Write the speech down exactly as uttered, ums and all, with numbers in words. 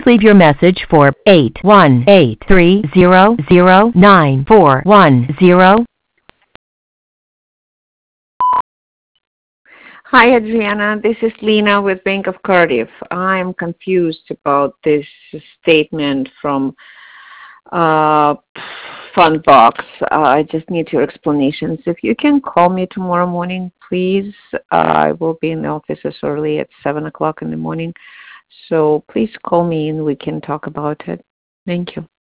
leave your message for eight one eight three zero zero nine four one zero. Hi, Adriana. This is Lena with Bank of Cardiff. I'm confused about this statement from uh, Fundbox. Uh, I just need your explanations. If you can call me tomorrow morning, please. Uh, I will be in the office as early at seven o'clock in the morning. So please call me and we can talk about it. Thank you.